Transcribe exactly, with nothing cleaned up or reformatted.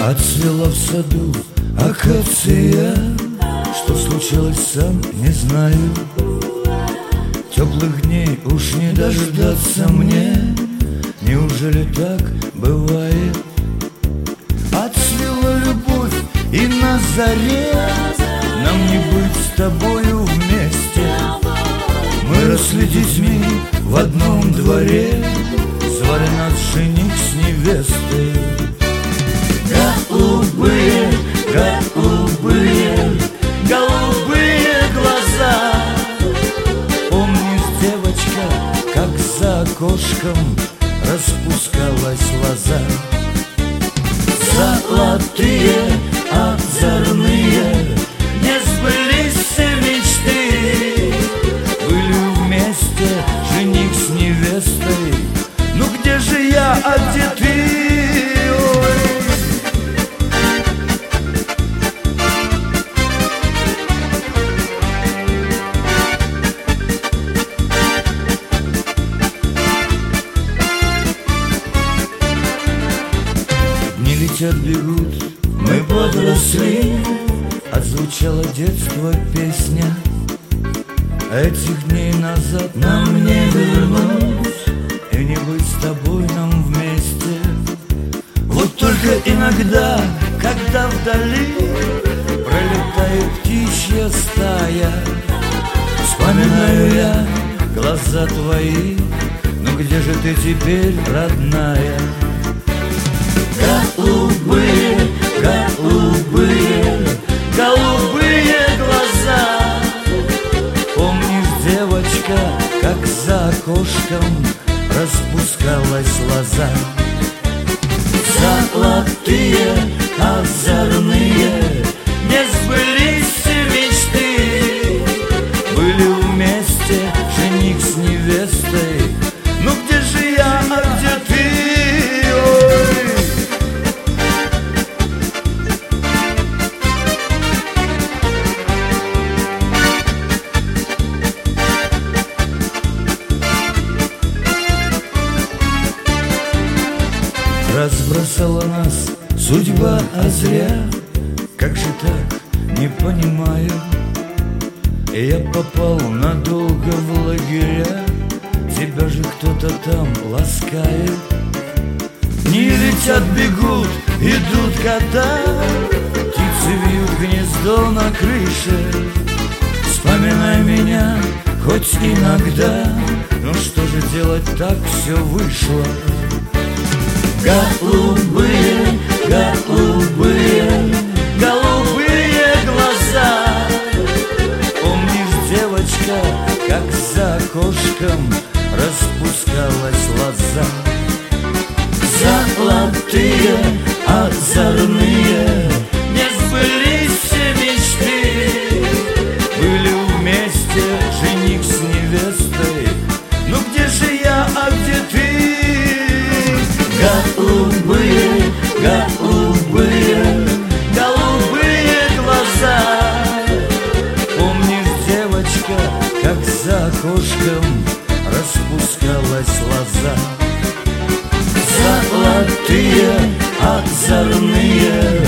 Отцвела в саду акация. Что случилось, сам не знаю. Теплых дней уж не дождаться мне. Неужели так бывает? Отцвела любовь, и на заре нам не быть с тобою вместе. Мы росли детьми в одном дворе, звали нас жених с невестой. Голубые, голубые, голубые глаза. Помнишь, девочка, как за окошком распускалась лоза? Золотые, озорные, не сбылись все мечты. Были вместе жених с невестой. Ну где же я, а где ты? Дни летят, бегут, мы подросли. Отзвучало детство песня. Этих дней назад нам не вернуть, и не быть с тобой нам вместе. Вот только иногда, когда вдали пролетает птичья стая, вспоминаю я глаза твои. Ну где же ты теперь, родная? Голубые, голубые, голубые глаза. Помнишь, девочка, как за окошком распускалась лоза? Золотые, озорные, не сбылись все мечты. Были вместе жених с невестой. Ну где же я, а где ты? Разбросала нас судьба, а зря. Как же так, не понимаю. И я попал надолго в лагеря. Тебя же кто-то там ласкает. Дни летят, бегут, идут года. Птицы вьют гнездо на крыше. Вспоминай меня хоть иногда. Ну что же делать, так все вышло. Голубые, голубые, голубые глаза. Помнишь, девочка, как за окошком распускалась лоза? Золотые, озорные, не сбылись все мечты. Были вместе жених с невестой. Ну где же я, а где ты? Голубые, голубые, голубые глаза. Помнишь, девочка, как за окошком распускалась лоза? Золотые, озорные,